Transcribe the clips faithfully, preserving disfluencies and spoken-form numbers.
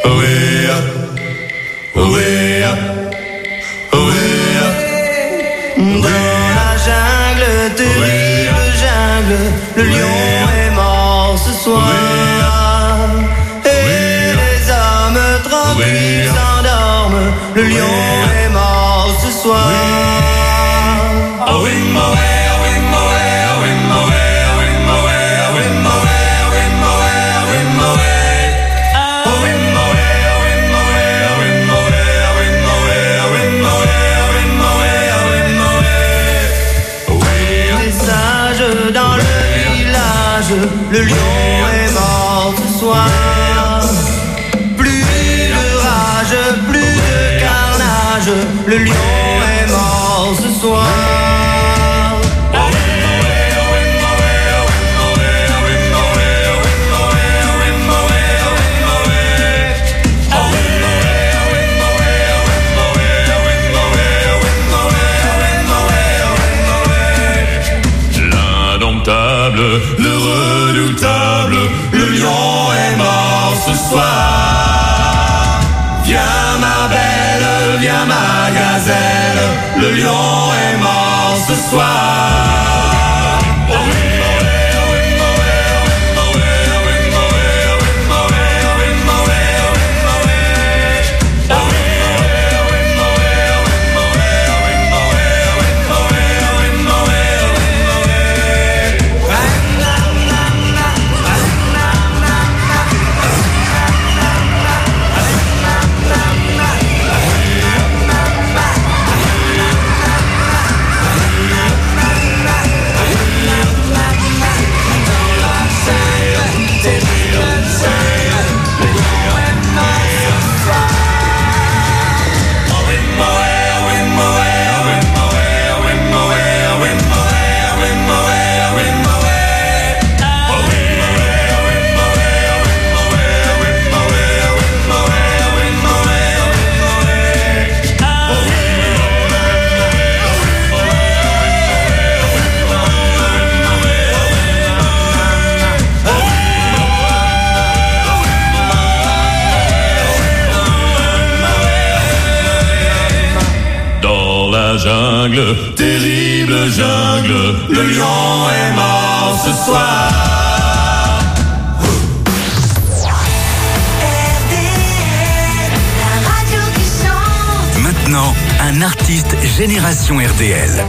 Le lion est mort ce soir. Et les hommes tranquilles s'endorment. Le lion est mort ce soir. Le lion est mort ce soir. Plus de rage, plus de carnage. Le lion est mort ce soir. L'indomptable, le redoutable, le lion est mort ce soir. Viens ma belle, viens ma gazelle, le lion est mort ce soir. Jungle, terrible jungle, le lion est mort ce soir. R D L, la radio qui chante. Maintenant, un artiste génération R D L.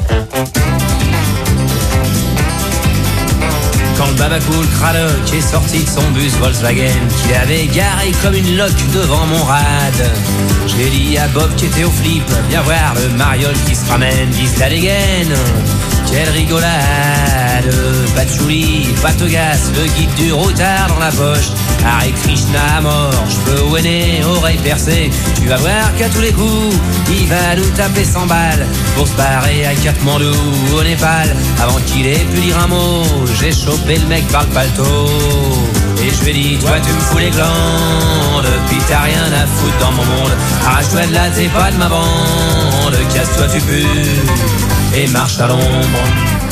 Quand le babacool Cradock est sorti de son bus Volkswagen, qu'il avait garé comme une loque devant mon rad, j'ai dit à Bob qui était au flip, viens voir le mariole qui se ramène, vise la dégaine. Quelle rigolade, patchouli, patogas, le guide du routard dans la poche. Hare Krishna à mort, cheveux au nez, oreilles percées. Tu vas voir qu'à tous les coups, il va nous taper cent balles pour se barrer à Katmandou au Népal. Avant qu'il ait pu dire un mot, j'ai chopé le mec par le paletot. Et je lui ai dit, toi tu me fous les glandes, puis t'as rien à foutre dans mon monde. Arrache-toi de là, t'es pas de ma bande, casse-toi tu pues, et marche à l'ombre.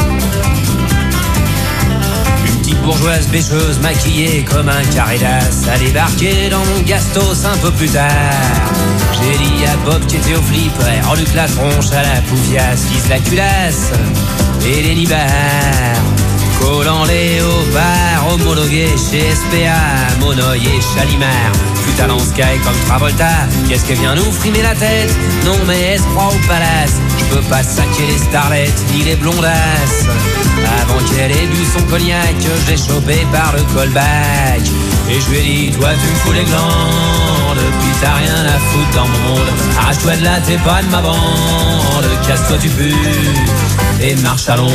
Une petite bourgeoise bêcheuse maquillée comme un carré d'as a débarqué dans mon gastos un peu plus tard. J'ai dit à Bob qui était au flip, rends-lui la tronche à la poufiasse, vise la culasse et les libards. Collant léopard, homologué chez S P A, Monoï et Chalimard. Putain dans Sky comme Travolta, qu'est-ce qu'elle vient nous frimer la tête? Non mais elle se croit au palace, je peux pas saquer les starlettes ni les blondasses. Avant qu'elle ait bu son cognac, je l'ai chopé par le callback. Et je lui ai dit, toi tu me fous les glandes, puis t'as rien à foutre dans mon monde. Arrache-toi de là, t'es pas de ma bande, casse-toi tu pues, et marche à l'ombre.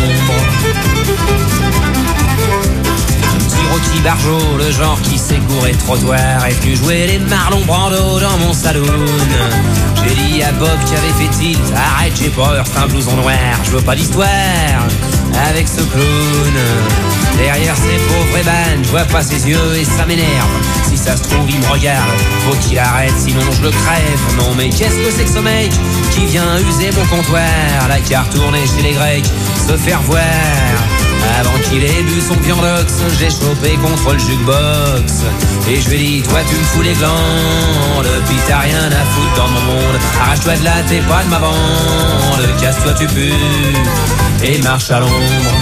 Rocky Barjot, le genre qui sait courir trottoir, est venu jouer les Marlon Brando dans mon saloon. J'ai dit à Bob qui avait fait tilt, arrête j'ai peur, c'est un blouson noir, je veux pas d'histoire avec ce clown. Derrière ces pauvres ébanes, je vois pas ses yeux et ça m'énerve. Si ça se trouve il me regarde, faut qu'il arrête sinon je le crève. Non mais qu'est-ce que c'est que ce mec qui vient user mon comptoir? La carte tournée chez les Grecs, se faire voir. Avant qu'il ait bu son viandox, j'ai chopé contre le jukebox. Et je lui ai dit, toi tu me fous les glandes, puis t'as rien à foutre dans mon monde. Arrache-toi de là, t'es pas de ma bande, casse-toi tu pues, et marche à l'ombre.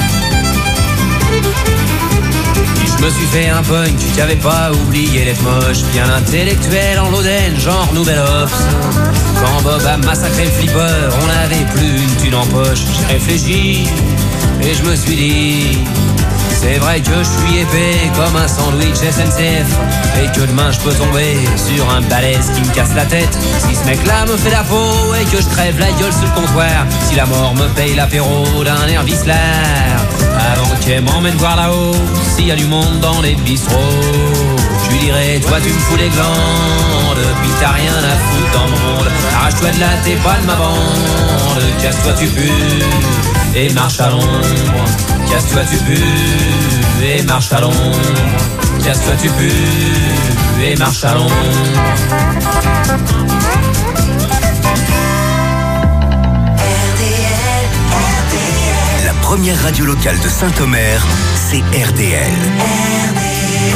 Je me suis fait un punk qui avait pas oublié d'être moche, bien intellectuel en l'Oden, genre Nouvel Ops. Quand Bob a massacré le flipper, on n'avait plus une thune en poche. J'ai réfléchi et je me suis dit, c'est vrai que je suis épais comme un sandwich S N C F, et que demain je peux tomber sur un balèze qui me casse la tête. Si ce mec là me fait la peau et que je crève la gueule sur le comptoir, si la mort me paye l'apéro d'un air Whistler, avant qu'elle m'emmène voir là-haut s'il y a du monde dans les bistrots, je lui dirai, toi tu me fous les glandes, puis t'as rien à foutre dans mon monde. Arrache-toi de là, t'es pas de ma bande, casse-toi tu pues, et marche à l'ombre. Casse-toi tu pues, et marche à l'ombre. Casse-toi tu pues, et marche à l'ombre. La première radio locale de Saint-Omer, c'est R D L. R D L.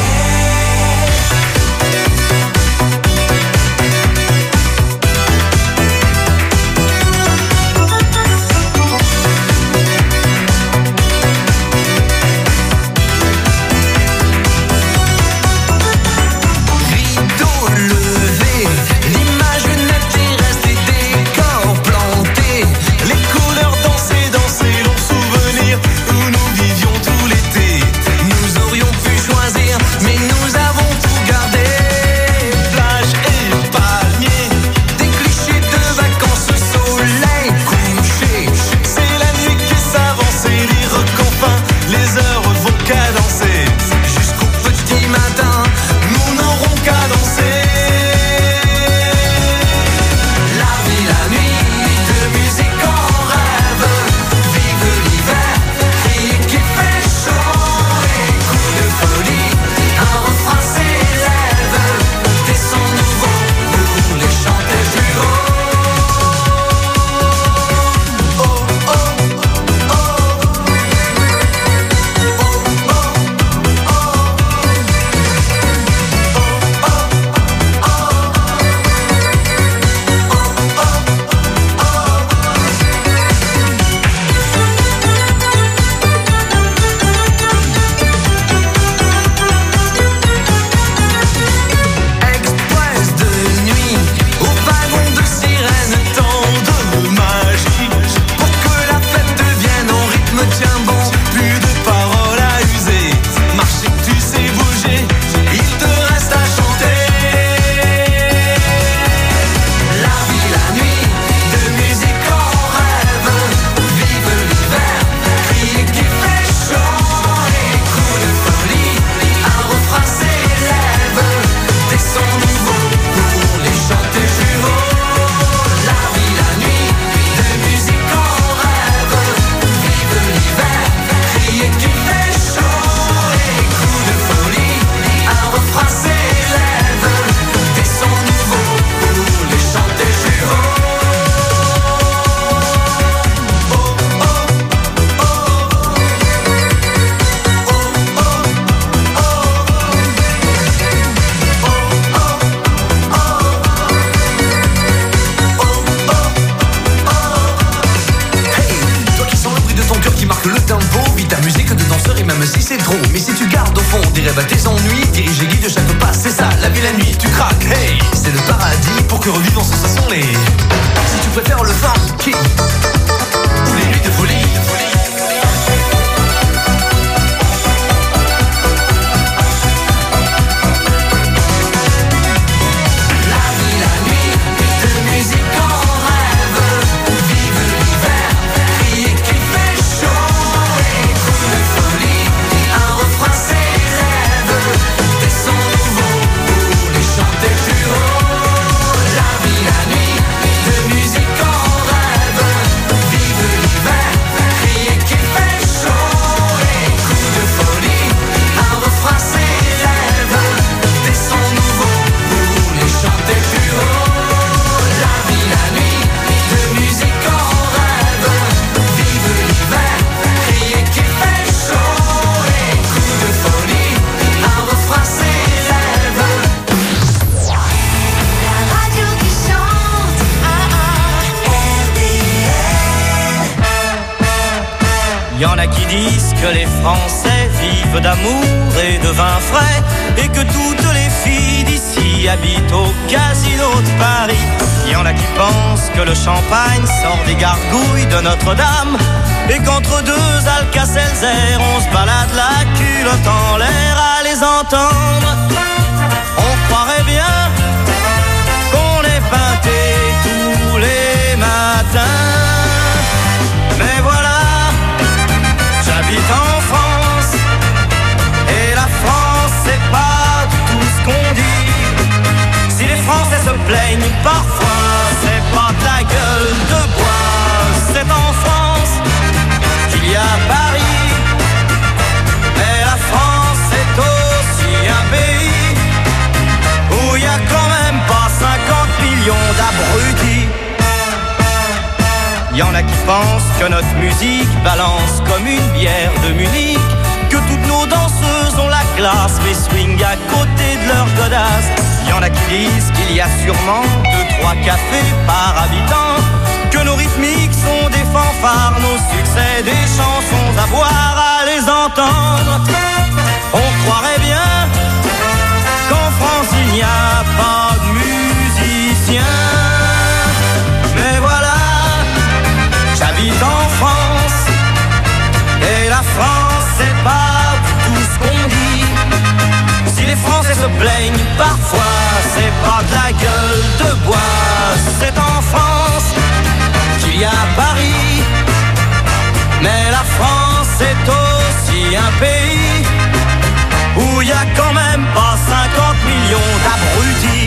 a qui disent que les Français vivent d'amour et de vin frais et que toutes les filles d'ici habitent au casino de Paris. Il y en a qui pensent que le champagne sort des gargouilles de Notre-Dame et qu'entre deux Alka-Seltzer on se balade la culotte en l'air à les entendre. On croirait bien qu'on est peinté tous les matins. Mais voilà, j'habite en France et la France c'est pas tout ce qu'on dit. Si les Français se plaignent parfois, c'est pas de la gueule de bois. C'est en France qu'il y a Paris, mais la France c'est aussi un pays où il y a quand même pas cinquante millions d'abrutis. Y en a qui pensent que notre musique balance comme une bière de Munich, que toutes nos danseuses ont la classe mais swing à côté de leur godasse. Y en a qui disent qu'il y a sûrement deux, trois cafés par habitant, que nos rythmiques sont des fanfares, nos succès des chansons à boire à les entendre. On croirait bien qu'en France il n'y a pas de musiciens. Mais voilà, j'habite en France et la France c'est pas tout ce qu'on dit. Si les Français se plaignent parfois, c'est pas de la gueule de bois. C'est en France qu'il y a Paris, mais la France c'est aussi un pays où il y a quand même pas cinquante millions d'abrutis.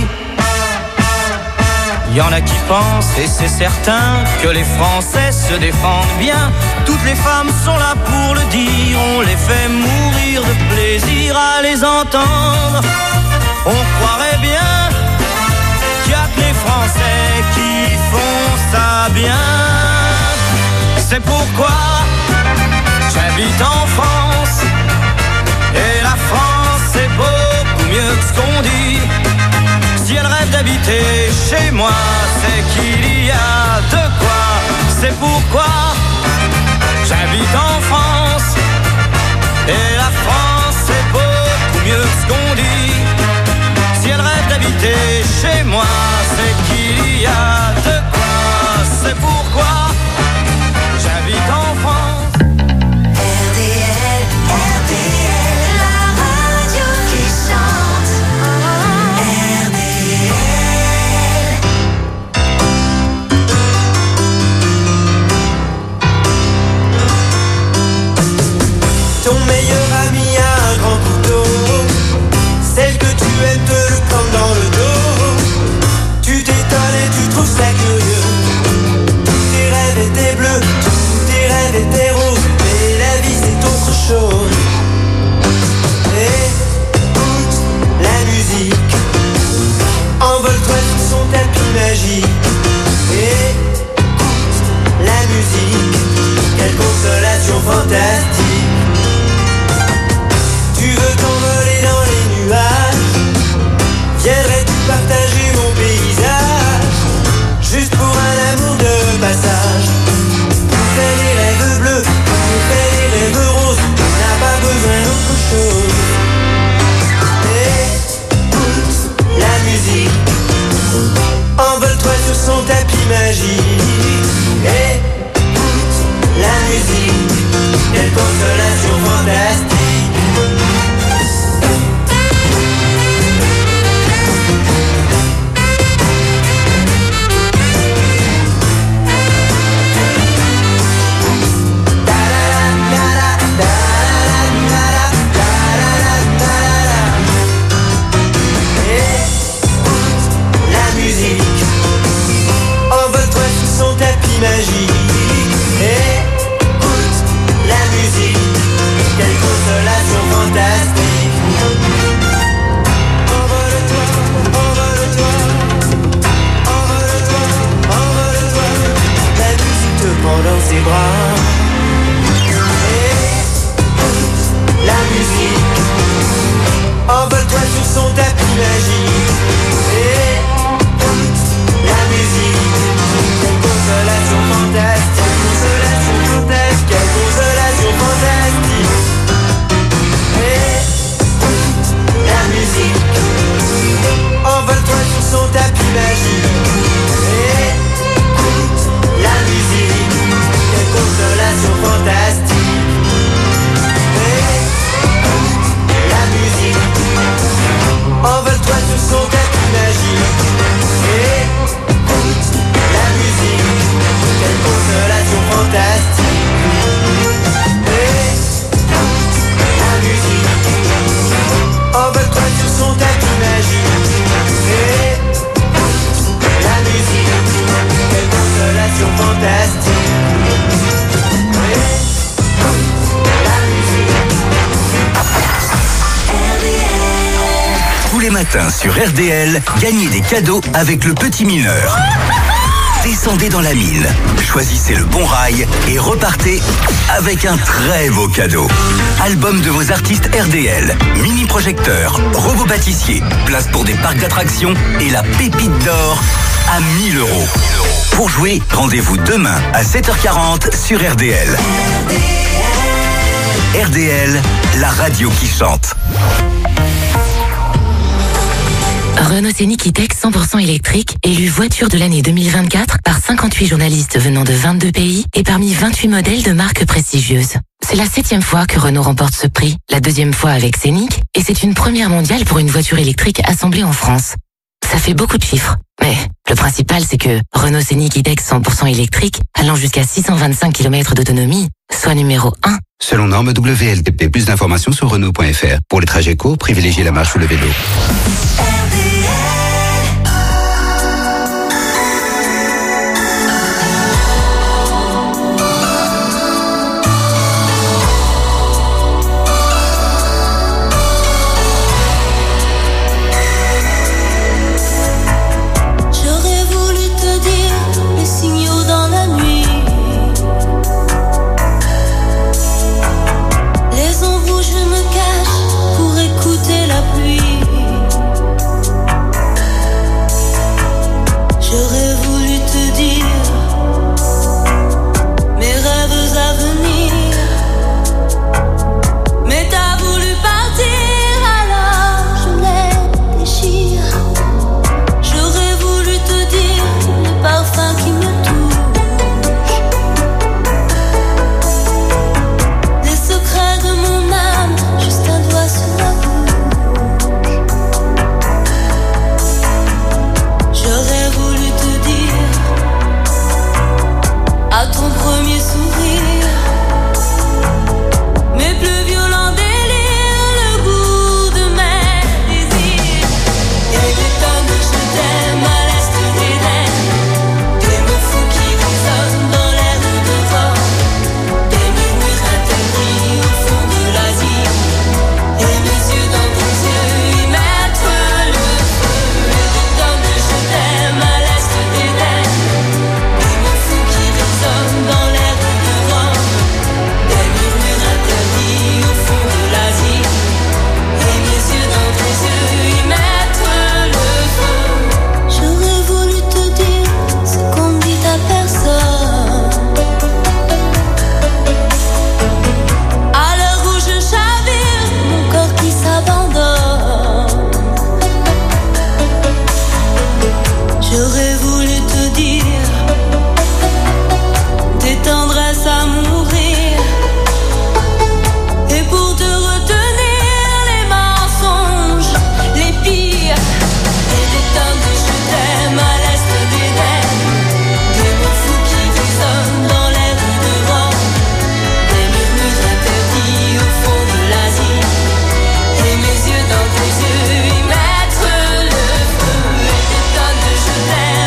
Y en a qui pensent, et c'est certain, que les Français se défendent bien. Toutes les femmes sont là pour le dire, on les fait mourir de plaisir à les entendre. On croirait bien qu'il y a que les Français qui font ça bien. C'est pourquoi j'habite en France et la France c'est beaucoup mieux que ce qu'on dit. Si elle rêve d'habiter chez moi, c'est qu'il y a de quoi. C'est pourquoi j'habite en France et la France c'est beaucoup mieux que ce qu'on dit. Si elle rêve d'habiter chez moi, c'est qu'il y a de quoi. C'est pourquoi j'habite en France. R D L, R D L, la radio qui chante. R D L. Ton meilleur ami a un grand couteau, celle que tu aimes te le campe dans le dos. Tu t'étonnes et tu trouves ça curieux. Tous tes rêves étaient bleus, tous tes rêves étaient roses, mais la vie c'est autre chose. Écoute la musique, envole-toi sur son tapis magique. Écoute la musique, quelle consolation fantastique. Tu veux t'envoler dans les nuages, viendrais-tu partager mon paysage, juste pour un amour de passage. On fait des rêves bleus, on fait des rêves roses, on n'a pas besoin d'autre chose. Écoute la musique, envole-toi sur son tapis magique. Écoute la musique, quelle consolation fantastique. matin sur R D L, gagnez des cadeaux avec le petit mineur. Descendez dans la mine, choisissez le bon rail et repartez avec un très beau cadeau. Album de vos artistes R D L, mini-projecteur, robot pâtissier, place pour des parcs d'attractions et la pépite d'or à mille euros. Pour jouer, rendez-vous demain à sept heures quarante sur R D L. R D L, la radio qui chante. Renault Scénic E-Tech cent pour cent électrique, élu voiture de l'année deux mille vingt-quatre par cinquante-huit journalistes venant de vingt-deux pays et parmi vingt-huit modèles de marques prestigieuses. C'est la septième fois que Renault remporte ce prix, la deuxième fois avec Scénic, et c'est une première mondiale pour une voiture électrique assemblée en France. Ça fait beaucoup de chiffres, mais le principal c'est que Renault Scénic E-Tech cent pour cent électrique, allant jusqu'à six cent vingt-cinq kilomètres d'autonomie, soit numéro un. Selon norme W L T P, plus d'informations sur Renault point F R. Pour les trajets courts, privilégiez la marche ou le vélo. Tes tonnes de je t'aime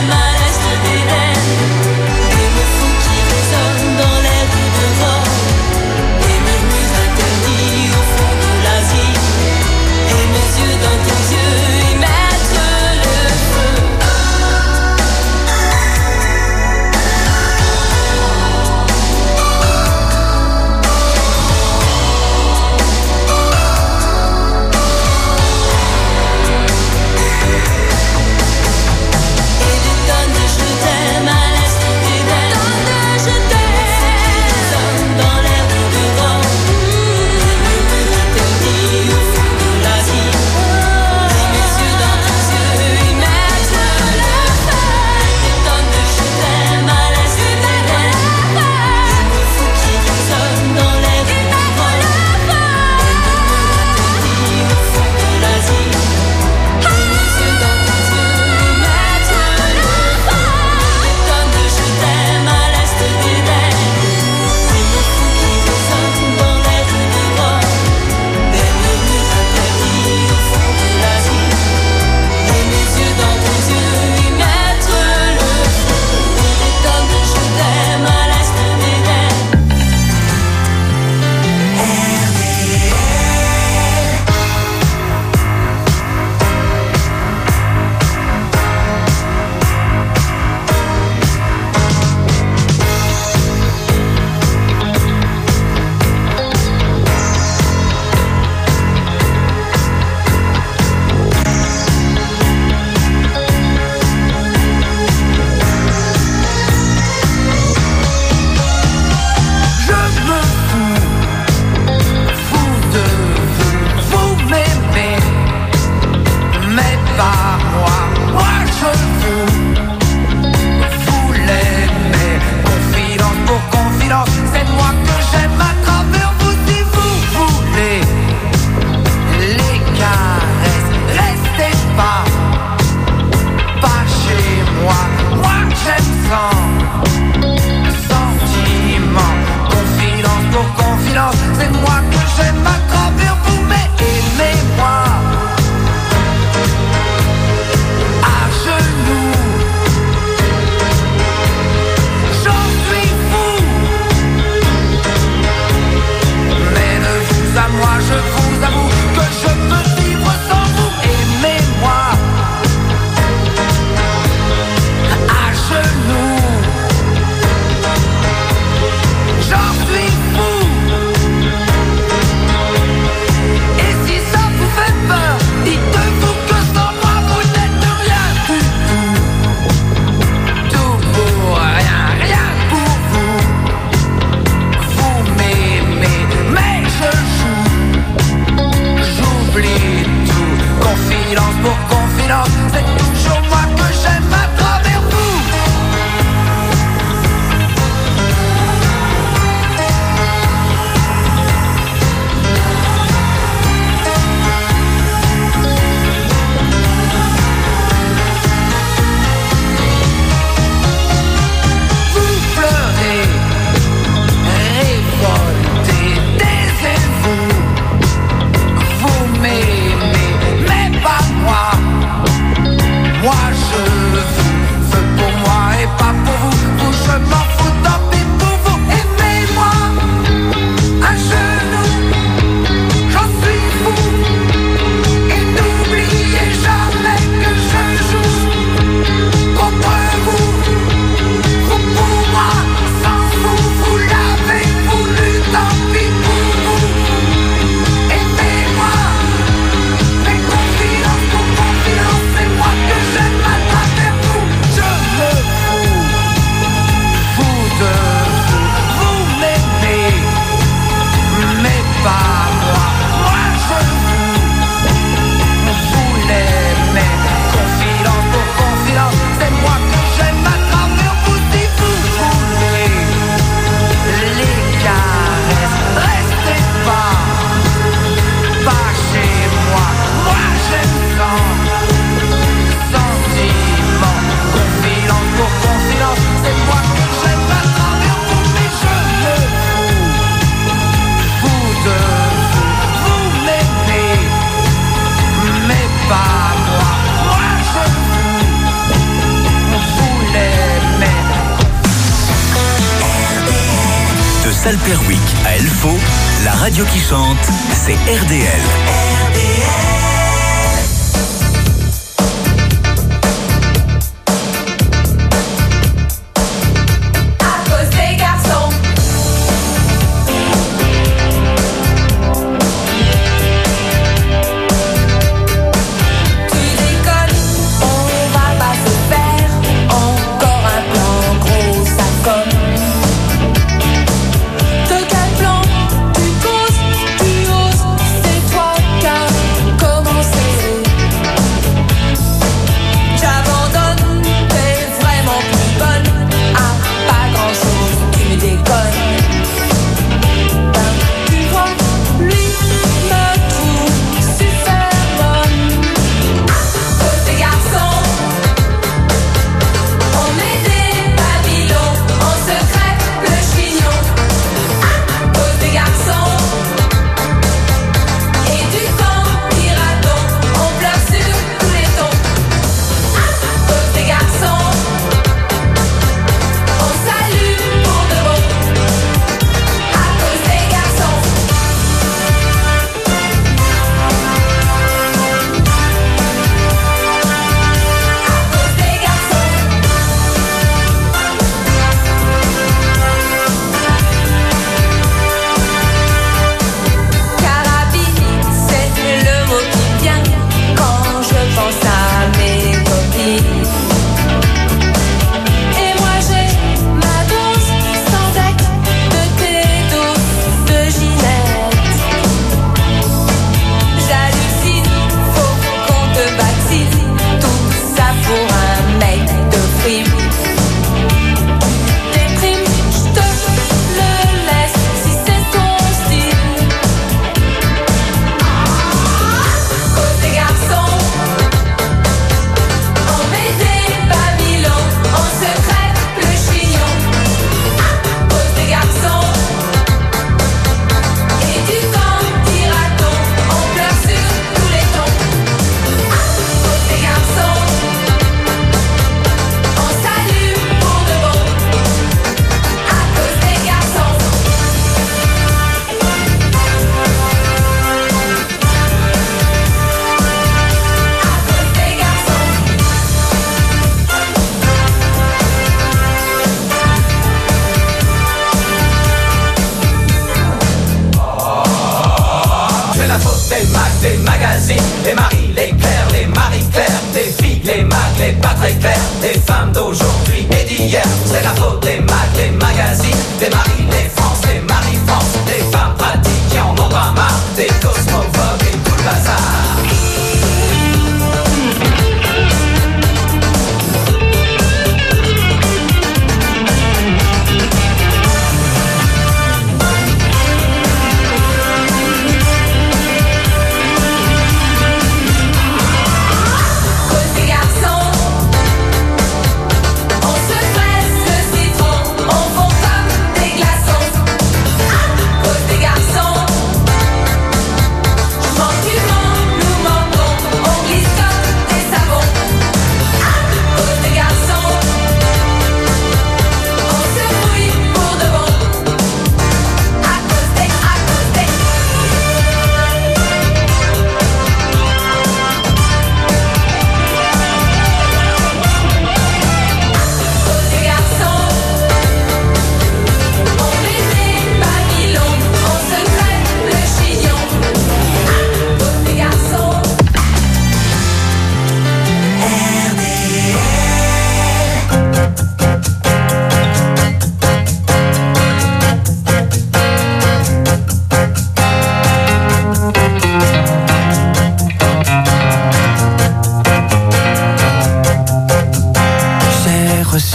c'est toujours moi que j'aime à travers vous. Vous pleurez, révoltez, taisez-vous. Vous m'aimez, mais pas moi. Moi je veux, veux pour moi et pas pour vous. Vous je m'en fous, tant pis pour vous. Aimez-moi, à genoux, j'en suis fou. Et n'oubliez jamais que je joue contre vous. Vous pour moi, sans vous, vous l'avez voulu, tant pis pour vous. Aimez-moi, mais confiance pour confiance, c'est moi que j'aime à travers vous. Je me fous, vous de vous, vous m'aimez, mais pas moi. Moi je vous, vous l'aimez. Confidence pour confidence, c'est moi que j'aime à travers vous. Si vous voulez les caresses, restez pas, pas chez moi. Moi j'aime sans sentiment. Confidence pour confidence, c'est moi que j'aime à travers vous. Mais je me fous, vous de vous, vous m'aimez, mais pas moi. Moi je vous, vous l'aimez. De Salperwick à Elfo, la radio qui chante, c'est R D L. À cause des garçons. Tu déconnes, on va pas se faire encore un plan gros, ça comme. De quel plan tu causes, tu oses, c'est toi qui as commencé. J'abandonne, t'es vraiment plus bonne à pas grand chose, tu déconnes. Ben, tu vois, lui me trouve super bonne. Cause des garçons, on met des babylons, on se crêpe le chignon. Cause des garçons, et du temps piraton, on pleure sur tous les tons. Cause des garçons, on salue pour de bon. À cause des garçons. À cause des garçons. Carabine, c'est le mot qui vient quand je pense à mes copines. Et moi j'ai ma dose sans deck de thé douce de Ginette. J'hallucine, faut qu'on te vaccine, tout ça pour un mec de frime. Déprime, j'te le laisse si c'est ton style. Cause des garçons, on met des babylons, on se crêpe le chignon. Cause des garçons, et du temps piraton, on pleure sur tous les tons. Cause des garçons, on salue pour de bon. À cause des garçons. À cause des garçons. C'est la faute des mags, des magazines, les Marie, les Claire, les Marie-Claire, des filles, les mags, les pas très clairs, des femmes d'aujourd'hui et d'hier. C'est la faute des mags, des magazines, des Marie, les France, les Marie-France, des femmes pratiques qui en ont pas marre, des cosmophobes et tout le bazar.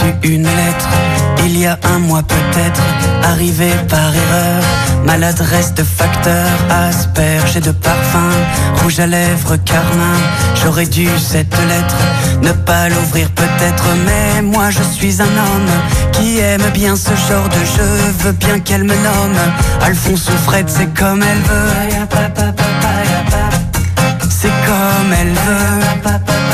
reçu une lettre, il y a un mois peut-être, arrivé par erreur. Maladresse de facteur, asperge et de parfum, rouge à lèvres, carmin. J'aurais dû cette lettre ne pas l'ouvrir peut-être, mais moi je suis un homme qui aime bien ce genre de jeu. Veux bien qu'elle me nomme Alphonse ou Fred, c'est comme elle veut. C'est comme elle veut.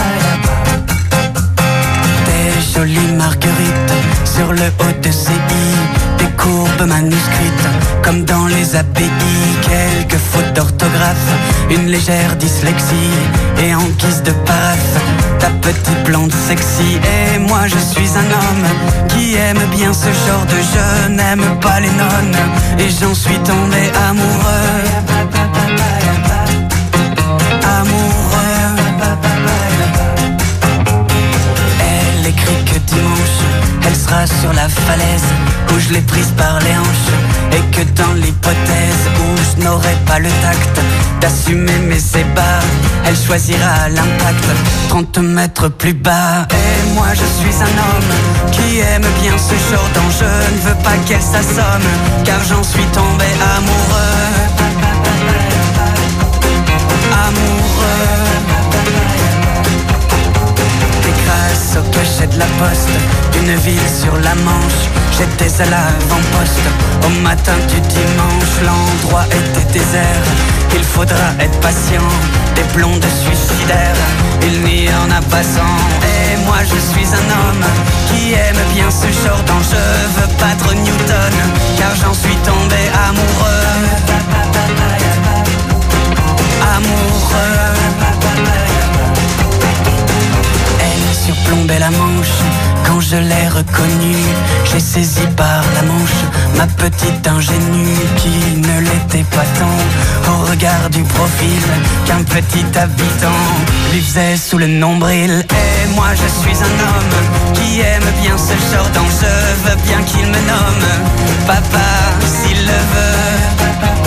Des jolies marguerites sur le haut de ses i, des courbes manuscrites comme dans les A P I, quelques fautes d'orthographe, une légère dyslexie, et en guise de paraphe, ta petite blonde sexy. Et moi je suis un homme qui aime bien ce genre de jeu, n'aime pas les nonnes, et j'en suis tombé amoureux. Amoureux. Elle écrit que dimanche elle sera sur la falaise où je l'ai prise par les hanches, et que dans l'hypothèse où je n'aurai pas le tact d'assumer mes ébats, elle choisira l'impact trente mètres plus bas. Et moi je suis un homme qui aime bien ce genre d'enjeu, ne veux pas qu'elle s'assomme car j'en suis tombé amoureux. Amoureux. Grâce au cachet de la poste d'une ville sur la Manche, j'étais à l'avant-poste au matin du dimanche. L'endroit était désert, il faudra être patient, des blondes suicidaires, il n'y en a pas cent. Et moi je suis un homme qui aime bien ce genre d'enjeu, veux battre Newton car j'en suis tombé amoureux. Amoureux. Surplombait la Manche, quand je l'ai reconnue, j'ai saisi par la manche ma petite ingénue qui ne l'était pas tant au regard du profil qu'un petit habitant lui faisait sous le nombril. Et moi je suis un homme qui aime bien ce genre d'enjeu, veux bien qu'il me nomme papa s'il le veut.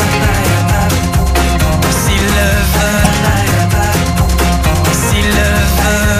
S'il le veut. S'il le veut.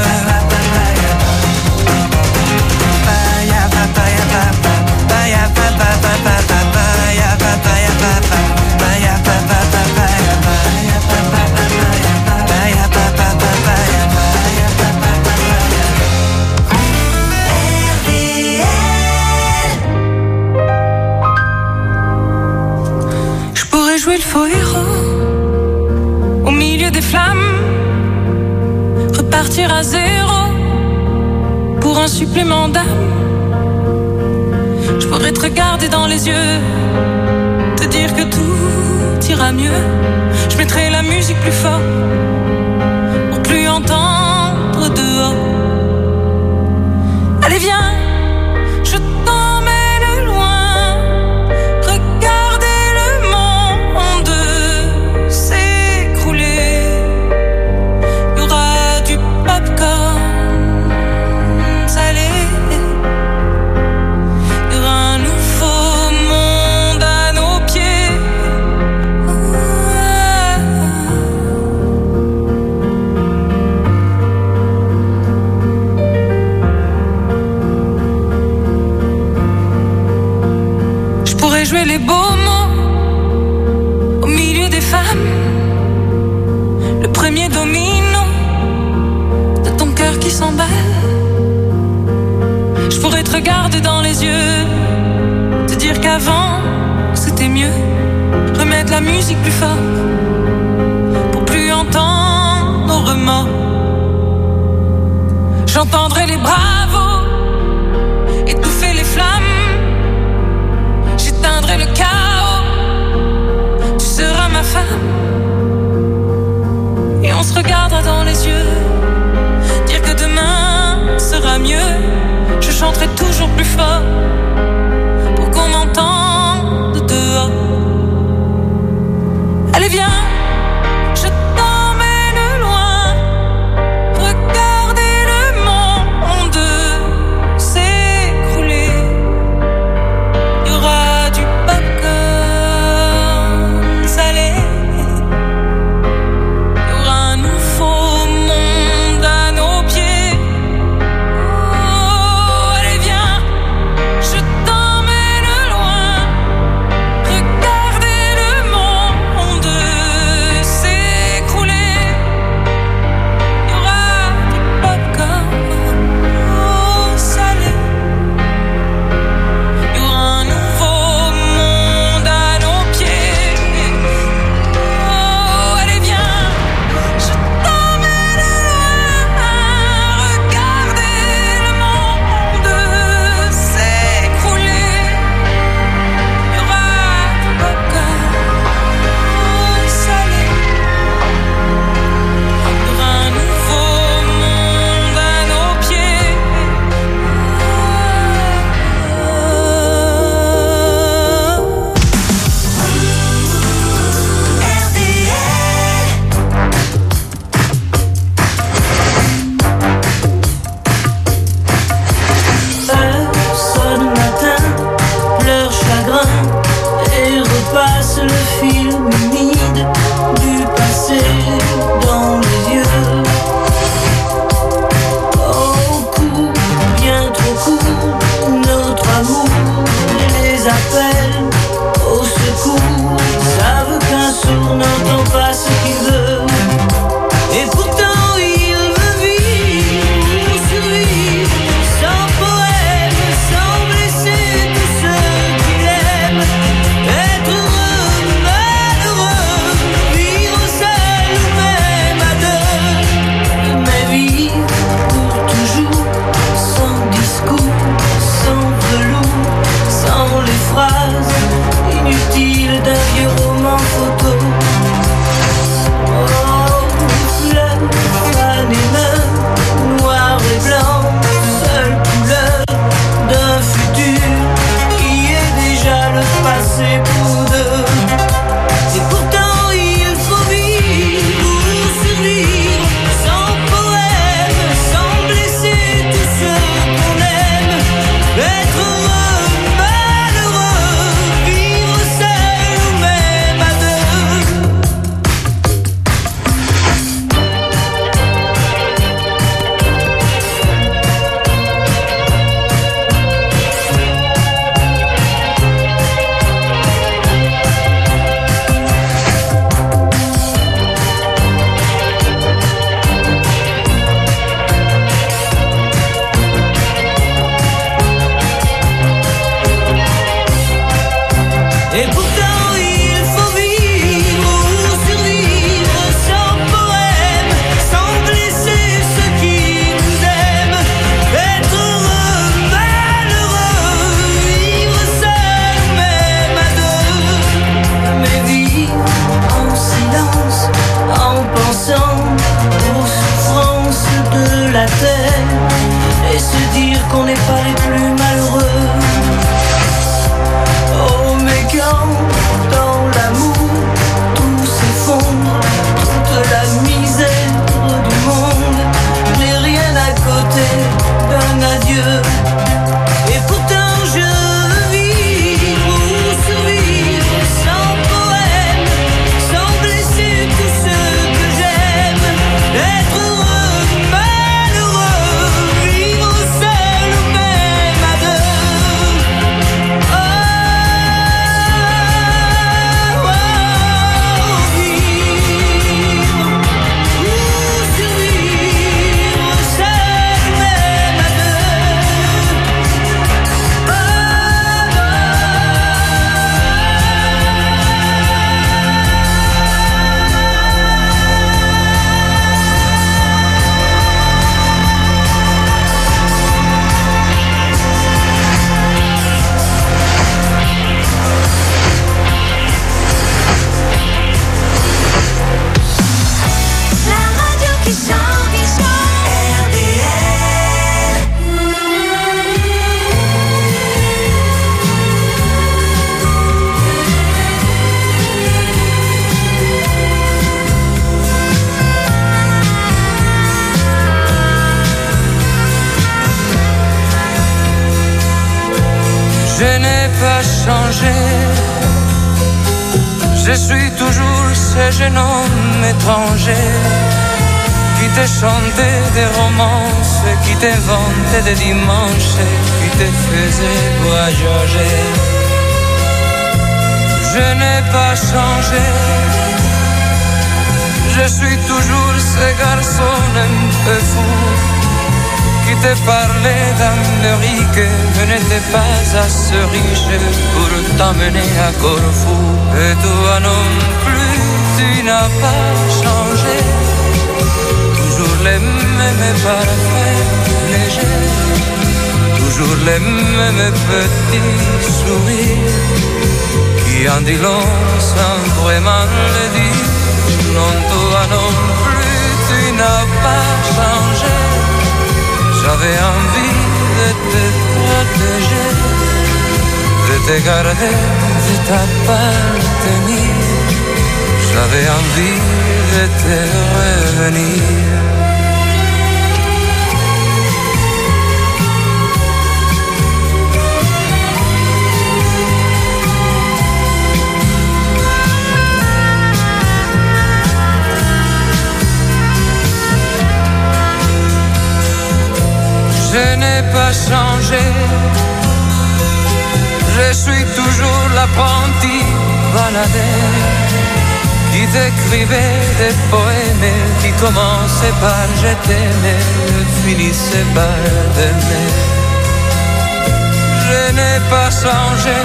Je pourrais jouer le faux héros au milieu des flammes, repartir à zéro pour un supplément d'âme. Je pourrais te regarder dans les yeux, te dire que tout ira mieux. Je mettrai la musique plus fort pour plus entendre dehors. Allez viens, je t'emmène loin, regarder le monde s'écrouler. Il y aura du popcorn salé. Jouer les beaux mots au milieu des femmes, le premier domino de ton cœur qui s'emballe. Je pourrais te regarder dans les yeux, te dire qu'avant c'était mieux, remettre la musique plus fort pour plus entendre nos remords. J'entendrai les bravos étouffer les flammes, j'éteindrai le chaos, tu seras ma femme. Et on se regardera dans les yeux, dire que demain sera mieux. Je chanterai toujours plus fort pour qu'on m'entende dehors. Allez viens, je t'emmène loin, regarder le monde s'écrouler. Il y aura du popcorn salé, il y aura un nouveau monde à nos pieds. Oh, allez viens. Dieu. Et pourtant je veux vivre ou survivre sans poème, sans blesser tous ceux que j'aime. Être heureux, malheureux, vivre seul ou même à deux. Oh, oh, vivre ou survivre seul ou même à deux. La radio qui chante, qui chante, R D L. Je n'ai pas changé, je suis toujours ce jeune homme étranger qui te chantait des romances, qui t'inventait des dimanches, qui te faisait voyager. Je n'ai pas changé, je suis toujours ce garçon un peu fou qui te parlait d'Amérique, mais n'était pas assez riche pour t'emmener à Corfou. Et toi non plus, tu n'as pas changé, toujours les mêmes parfaits légers, toujours les mêmes petits sourires qui en dit long sans vraiment le dire. Non, toi non plus, tu n'as pas changé. J'avais envie de te protéger, de te garder, de t'appartenir. J'avais envie de te revenir. Je n'ai pas changé, je suis toujours l'apprenti baladeur qui t'écrivait des poèmes qui commençaient par je t'aimais, finissaient par t'aimer. Je n'ai pas changé,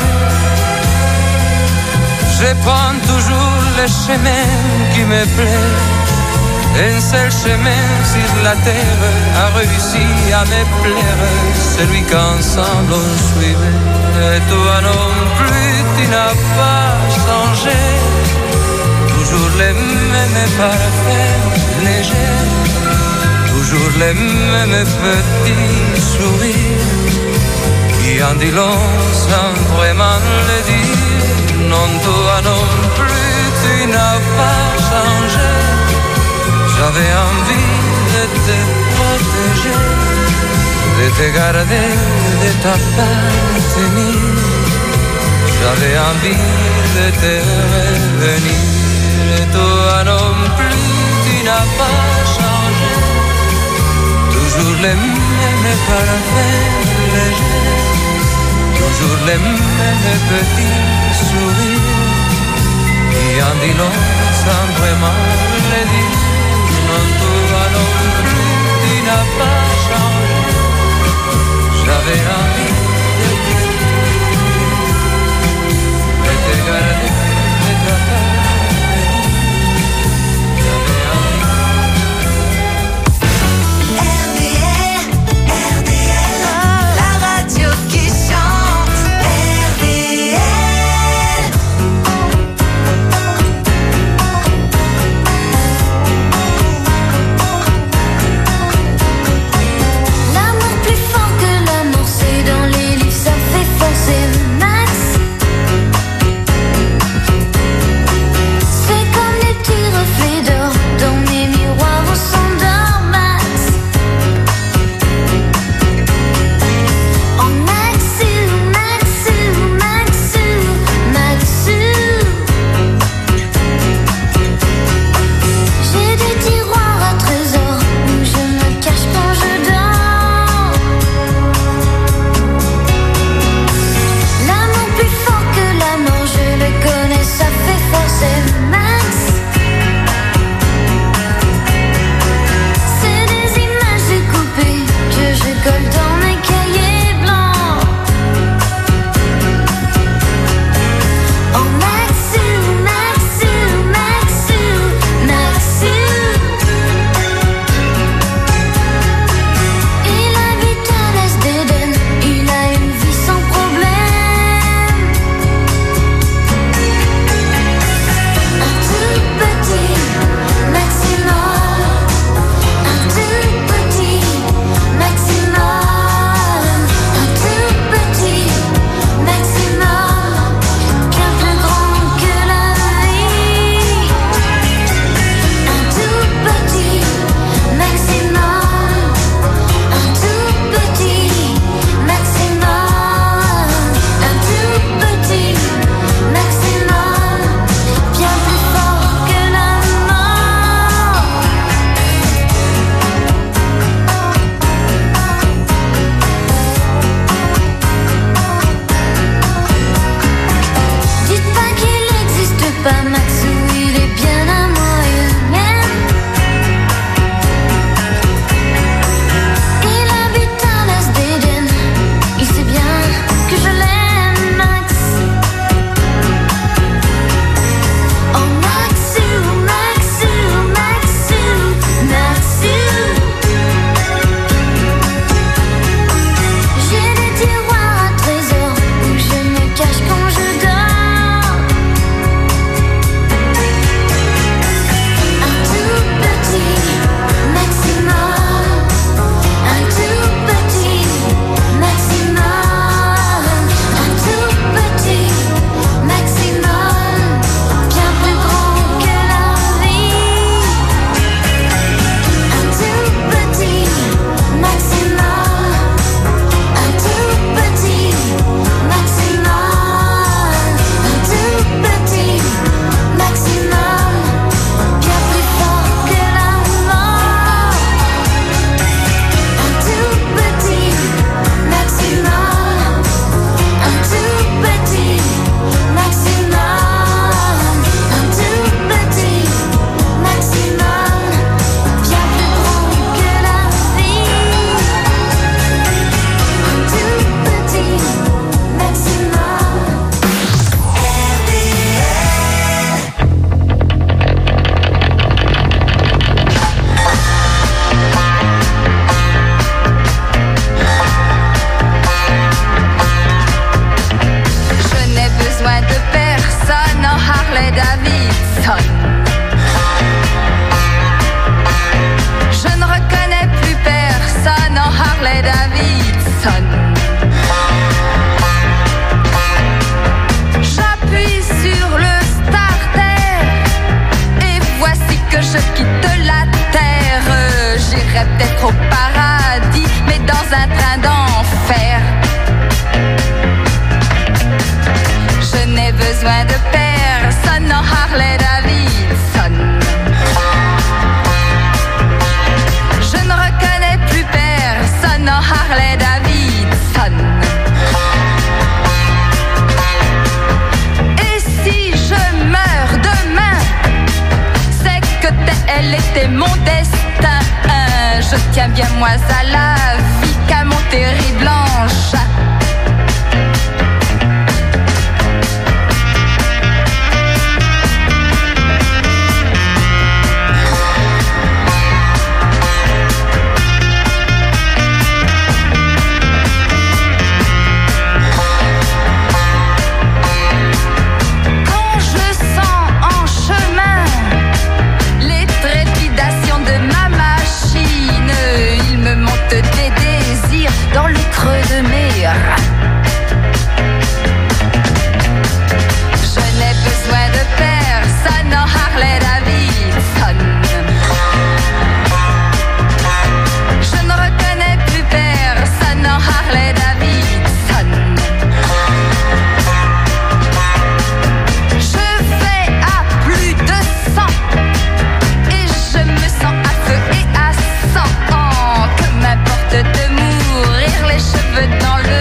je prends toujours le chemin qui me plaît. Un seul chemin sur la terre a réussi à me plaire, celui qu'ensemble on suivait. Et toi non plus, tu n'as pas changé, toujours les mêmes parfaits légers, toujours les mêmes petits sourires qui en dit long sans vraiment le dire. Non, toi non plus, tu n'as pas changé. J'avais envie de te protéger, de te garder, de t'appartenir. J'avais envie de te revenir. Et toi non plus, tu n'as pas changé, toujours les mêmes parfaits légers, toujours les mêmes petits sourires qui en dit long sans vraiment le dire. Non, toi non plus, tu n'as pas changé. J'avais envie de te, de te garder, de t'appartenir. J'avais envie. R D L, R D L, la radio qui chante. R D L. besoin de personne en Harley Davidson. Je ne reconnais plus personne en Harley Davidson. Et si je meurs demain, c'est que tel était mon destin. Je tiens bien moi à la vie qu'à mon terrible engin. Dans le creux de mes rats. Je n'ai besoin de personne en Harley Davidson. Je ne reconnais plus personne en Harley Davidson. Je vais à plus de cent et je me sens à feu et à sang. Que m'importe de mourir les cheveux dans le